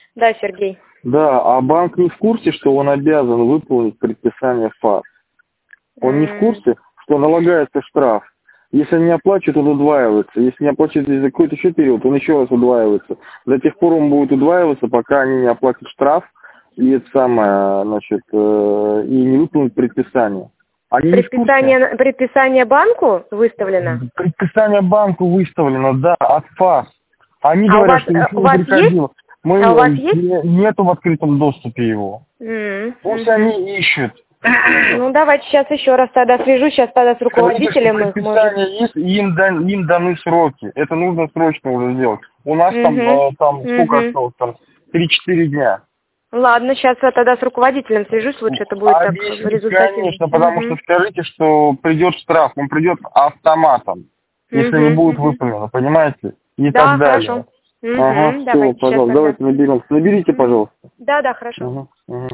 Да, Сергей. Да, а банк не в курсе, что он обязан выполнить предписание ФАС? Он не в курсе, что налагается штраф. Если не оплачивает, он удваивается. Если не оплачивает за какой-то еще период, он еще раз удваивается. До тех пор он будет удваиваться, пока они не оплатят штраф и это самое, значит, и не выполнят предписание. Они не в курсе. Предписание банку выставлено? Предписание банку выставлено, да, от ФАС. Они А говорят, что ничего не приходило. А у вас есть? Нету в открытом доступе его. Пусть они ищут. Ну, давайте сейчас еще раз тогда свяжусь, сейчас тогда с руководителем их, может. Есть, им даны сроки. Это нужно срочно уже сделать. У нас там сколько осталось? Там 3-4 дня. Ладно, сейчас я тогда с руководителем свяжусь, лучше это будет так результативно. Конечно, потому что скажите, что придет штраф, он придет автоматом, если не будет выполнено, понимаете? И так далее. Хорошо. Ага, все, пожалуйста, давайте наберем. Наберите, пожалуйста. Да, хорошо.